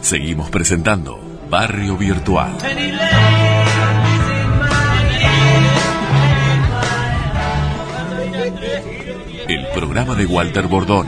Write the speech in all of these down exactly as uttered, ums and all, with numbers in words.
Seguimos presentando Barrio Virtual. El programa de Walter Bordoni.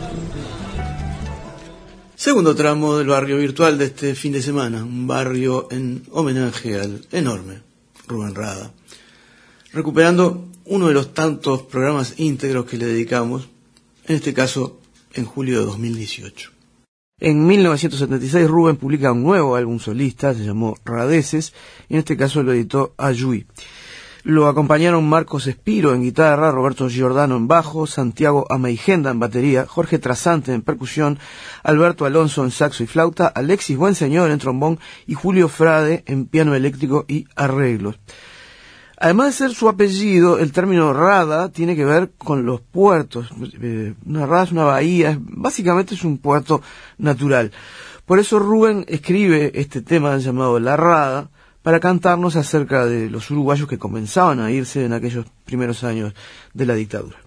Segundo tramo del Barrio Virtual de este fin de semana, un barrio en homenaje al enorme Rubén Rada, recuperando uno de los tantos programas íntegros que le dedicamos, en este caso en julio de dos mil dieciocho. En mil novecientos setenta y seis Rubén publica un nuevo álbum solista, se llamó Radeces, y en este caso lo editó Ayuí. Lo acompañaron Marcos Espiro en guitarra, Roberto Giordano en bajo, Santiago Ameijenda en batería, Jorge Trasante en percusión, Alberto Alonso en saxo y flauta, Alexis Buenseñor en trombón y Julio Frade en piano eléctrico y arreglos. Además de ser su apellido, el término rada tiene que ver con los puertos. Eh, una rada es una bahía, es, básicamente es un puerto natural. Por eso Rubén escribe este tema llamado La Rada, para cantarnos acerca de los uruguayos que comenzaban a irse en aquellos primeros años de la dictadura.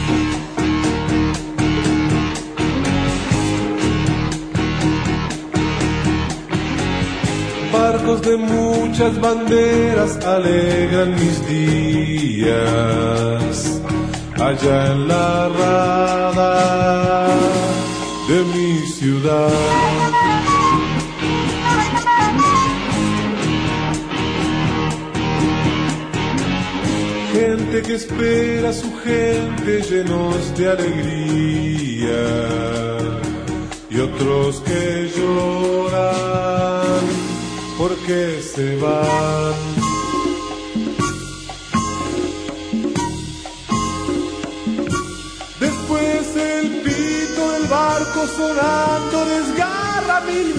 Barcos de muchas banderas alegran mis días, allá en la rada de mi ciudad. Gente que espera a su gente llenos de alegría y otros que lloran porque se van. Después el pito del barco sonando desgarra mil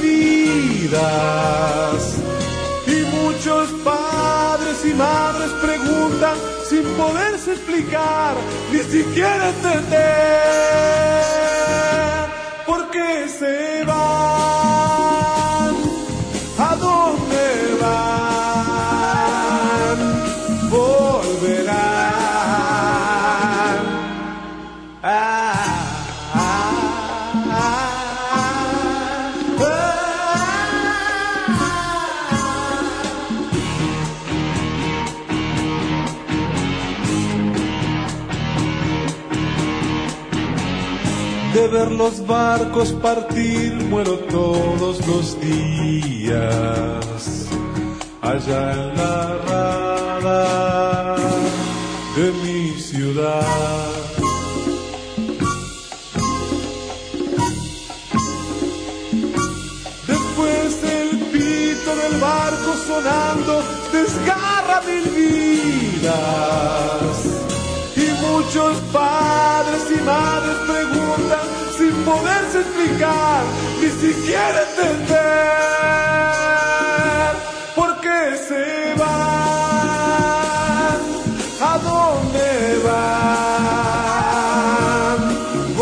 vidas y muchos padres y madres preguntan sin poderse explicar, ni siquiera entender por qué se van, a dónde van, volverán. Ah, ah, ah, ah, De ver los barcos partir muero todos los días, allá en la rada de mi ciudad. Después el pito del barco sonando desgarra mil vidas y muchos padres y madres preguntan sin poderse explicar, ni siquiera entender por qué se van, a dónde van,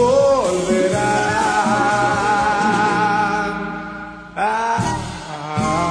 volverán. Ah, ah,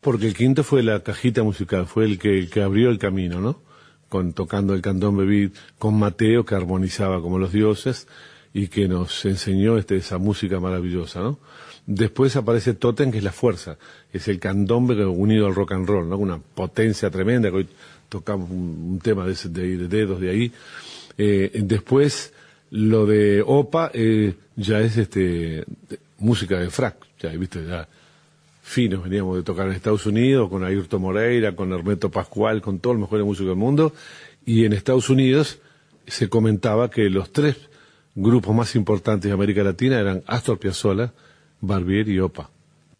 porque el quinto fue la cajita musical, fue el que, el que abrió el camino, ¿no? Con, tocando el candombe beat, con Mateo, que armonizaba como los dioses, y que nos enseñó este, esa música maravillosa, ¿no? Después aparece Totem, que es la fuerza, es el candombe unido al rock and roll, ¿no? Una potencia tremenda, que hoy tocamos un, un tema de, ese, de, de dedos de ahí. Eh, después, lo de Opa, eh, ya es este de, música de frac, ya, viste, ya finos, veníamos de tocar en Estados Unidos, con Ayrton Moreira, con Hermeto Pascual, con todos los mejores músicos del mundo, y en Estados Unidos se comentaba que los tres grupos más importantes de América Latina eran Astor Piazzolla, Barbieri y Opa.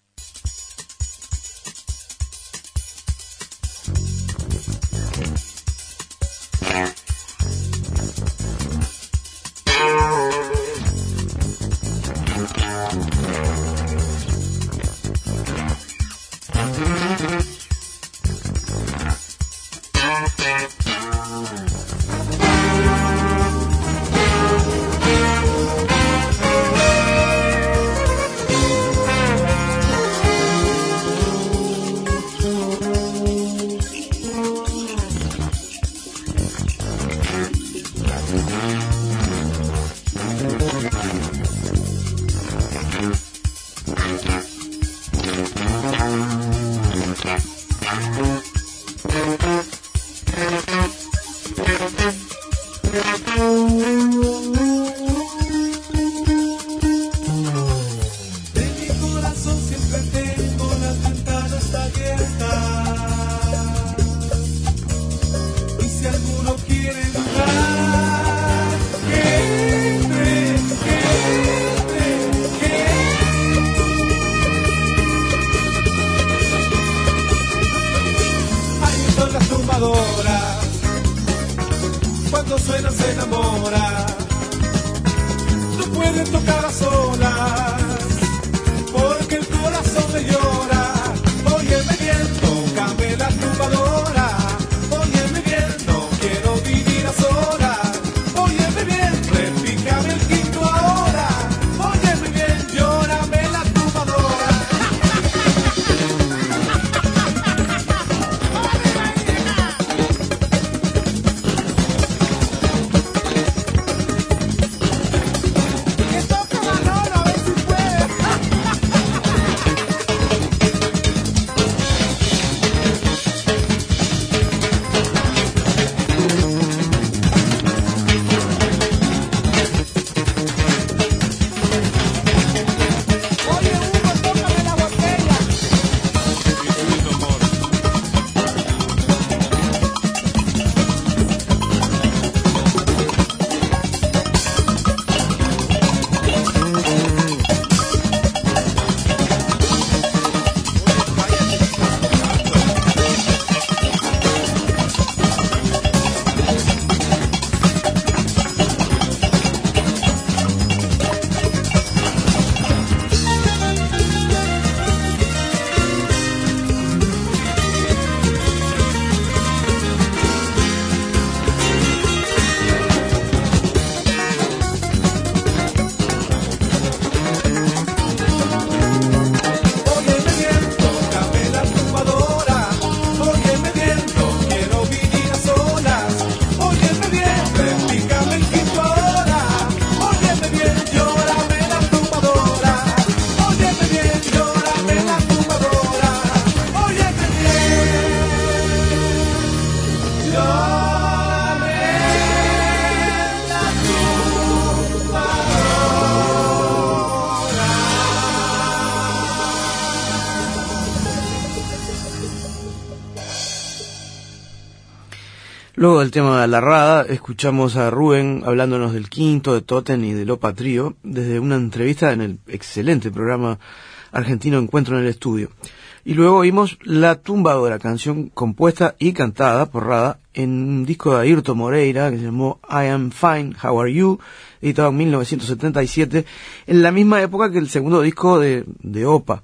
Luego del tema de la Rada, escuchamos a Rubén hablándonos del quinto, de Totem y del Opa Trío, desde una entrevista en el excelente programa argentino Encuentro en el Estudio. Y luego oímos La Tumbadora, canción compuesta y cantada por Rada en un disco de Ayrton Moreira que se llamó I Am Fine, How Are You, editado en mil novecientos setenta y siete, en la misma época que el segundo disco de, de Opa.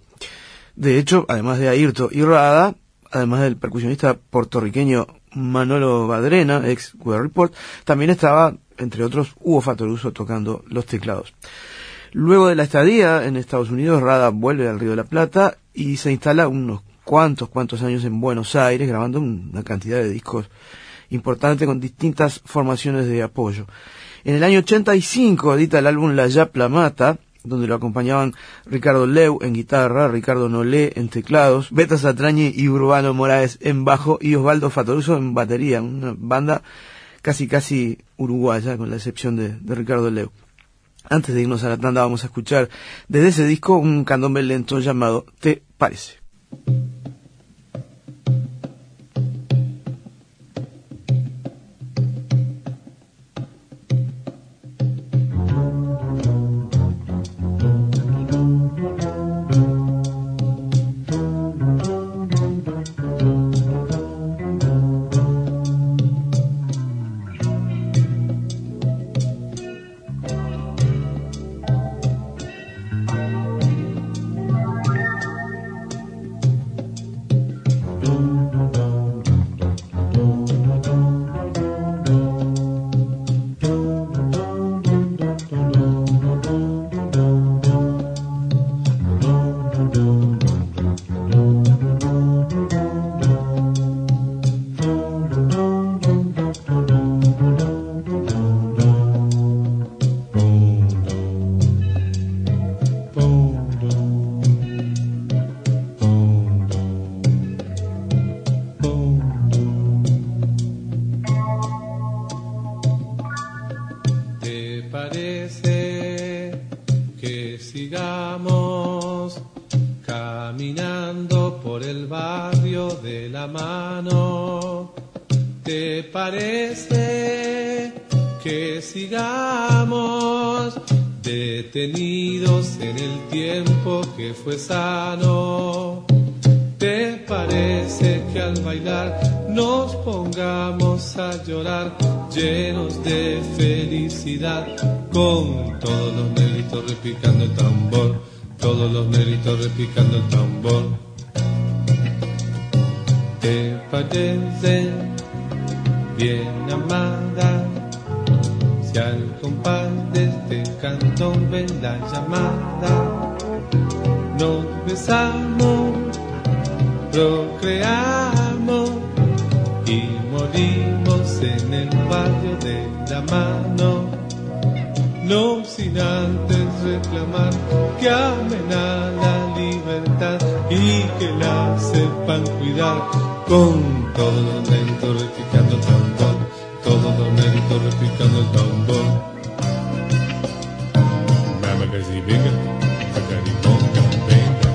De hecho, además de Ayrton y Rada, además del percusionista puertorriqueño Manolo Badrena, ex Weather Report, también estaba, entre otros, Hugo Fattoruso tocando los teclados. Luego de la estadía en Estados Unidos, Rada vuelve al Río de la Plata y se instala unos cuantos, cuantos años en Buenos Aires, grabando una cantidad de discos importante con distintas formaciones de apoyo. En el año ochenta y cinco edita el álbum La Yapla Mata, donde lo acompañaban Ricardo Leu en guitarra, Ricardo Nolé en teclados, Beta Satrañi y Urbano Moraes en bajo y Osvaldo Fatoruso en batería, una banda casi casi uruguaya, con la excepción de, de Ricardo Leu. Antes de irnos a la tanda vamos a escuchar desde ese disco un candombe lento llamado ¿Te parece? Detenidos en el tiempo que fue sano. ¿Te parece que al bailar nos pongamos a llorar llenos de felicidad, con todos los negritos repicando el tambor, todos los negritos repicando el tambor? ¿Te parece bien, amada, si al compás de este candombe la llamada nos besamos, procreamos y morimos en el barrio de la mano, no sin antes reclamar que amen a la libertad y que la sepan cuidar, con todos los negritos repicando el tambor, todos los negritos repicando el tambor. Mama que si venga, acarimonga, venga.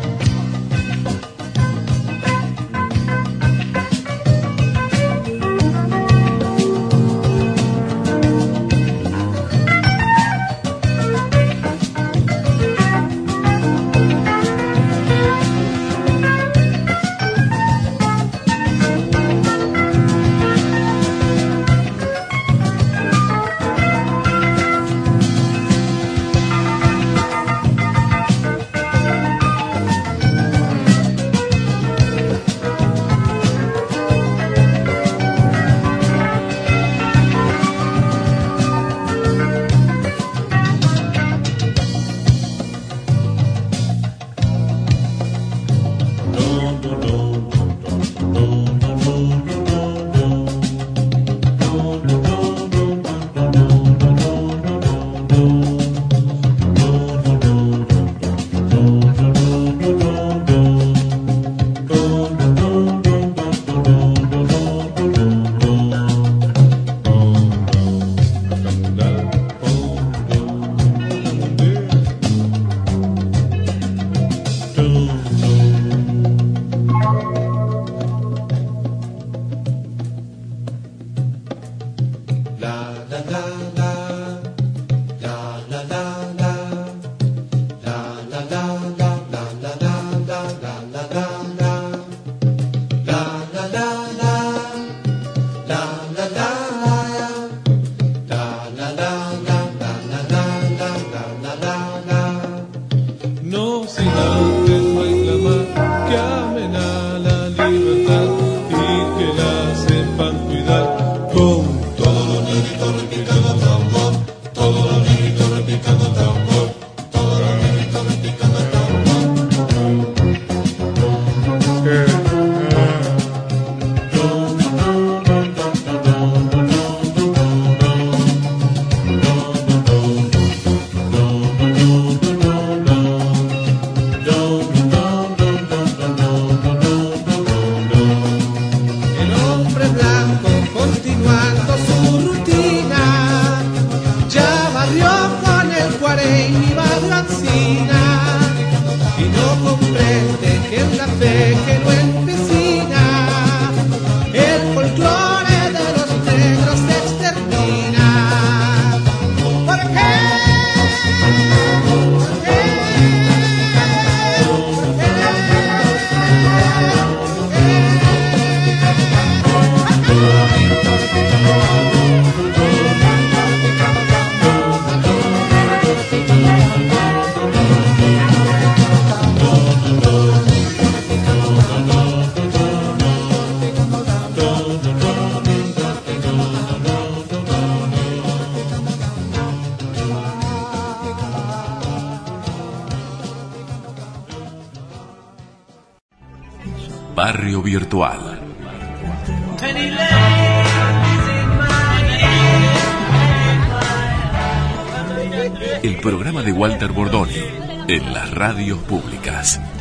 comprende que es la fe que lo empecina, el folclore de los negros se extermina. ¿Por qué? ¿Por qué? Barrio Virtual. El programa de Walter Bordoni en las radios públicas.